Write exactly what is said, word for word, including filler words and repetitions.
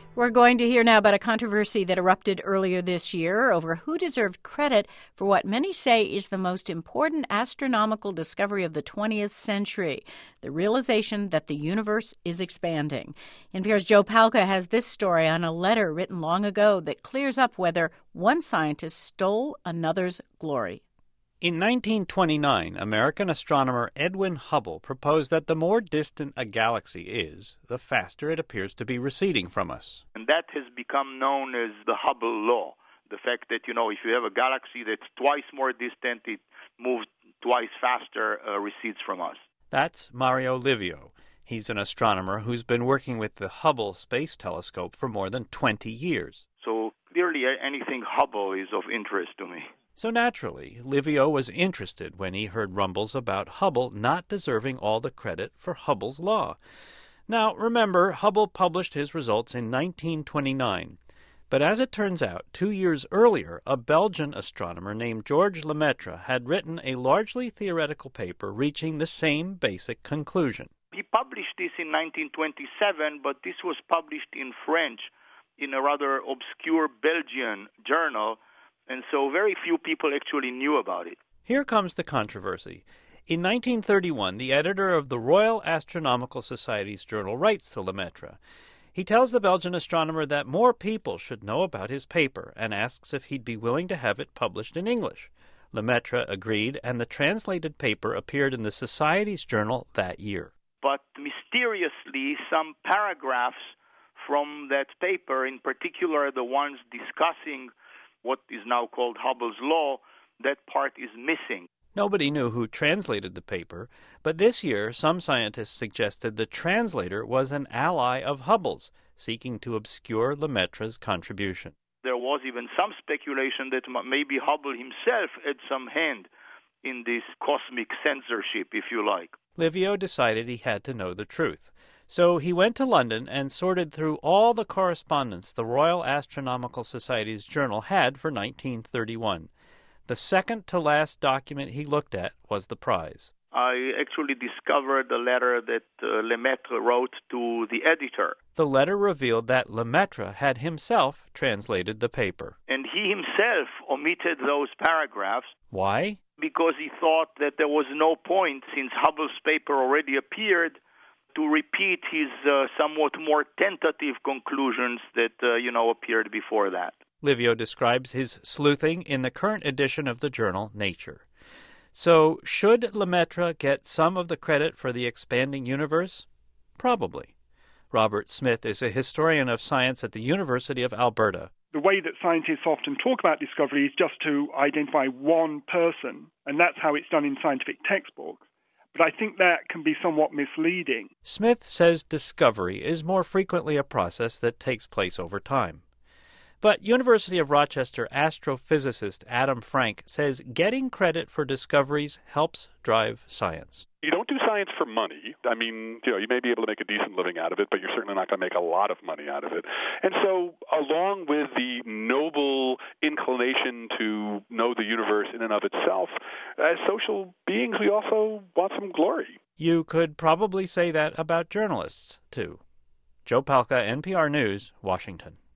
We're going to hear now about a controversy that erupted earlier this year over who deserved credit for what many say is the most important astronomical discovery of the twentieth century, the realization that the universe is expanding. N P R's Joe Palca has this story on a letter written long ago that clears up whether one scientist stole another's glory. In nineteen twenty-nine, American astronomer Edwin Hubble proposed that the more distant a galaxy is, the faster it appears to be receding from us. And that has become known as the Hubble law. The fact that, you know, if you have a galaxy that's twice more distant, it moves twice faster, uh, recedes from us. That's Mario Livio. He's an astronomer who's been working with the Hubble Space Telescope for more than twenty years. So clearly anything Hubble is of interest to me. So naturally, Livio was interested when he heard rumbles about Hubble not deserving all the credit for Hubble's law. Now, remember, Hubble published his results in nineteen twenty-nine. But as it turns out, two years earlier, a Belgian astronomer named Georges Lemaitre had written a largely theoretical paper reaching the same basic conclusion. He published this in nineteen twenty-seven, but this was published in French in a rather obscure Belgian journal, and so very few people actually knew about it. Here comes the controversy. In nineteen thirty-one, the editor of the Royal Astronomical Society's journal writes to Lemaitre. He tells the Belgian astronomer that more people should know about his paper and asks if he'd be willing to have it published in English. Lemaitre agreed, and the translated paper appeared in the Society's journal that year. But mysteriously, some paragraphs from that paper, in particular the ones discussing what is now called Hubble's law, that part is missing. Nobody knew who translated the paper, but this year some scientists suggested the translator was an ally of Hubble's, seeking to obscure Lemaitre's contribution. There was even some speculation that maybe Hubble himself had some hand in this cosmic censorship, if you like. Livio decided he had to know the truth. So he went to London and sorted through all the correspondence the Royal Astronomical Society's journal had for nineteen thirty-one. The second-to-last document he looked at was the prize. I actually discovered a letter that uh, Lemaitre wrote to the editor. The letter revealed that Lemaitre had himself translated the paper. And he himself omitted those paragraphs. Why? Because he thought that there was no point, since Hubble's paper already appeared, to repeat his uh, somewhat more tentative conclusions that, uh, you know, appeared before that. Livio describes his sleuthing in the current edition of the journal Nature. So, should Lemaitre get some of the credit for the expanding universe? Probably. Robert Smith is a historian of science at the University of Alberta. The way that scientists often talk about discovery is just to identify one person, and that's how it's done in scientific textbooks. But I think that can be somewhat misleading. Smith says discovery is more frequently a process that takes place over time. But University of Rochester astrophysicist Adam Frank says getting credit for discoveries helps drive science. You don't do science for money. I mean, you know, you may be able to make a decent living out of it, but you're certainly not going to make a lot of money out of it. And so, along with the noble inclination to know the universe in and of itself, as social beings, we also want some glory. You could probably say that about journalists, too. Joe Palca, N P R News, Washington.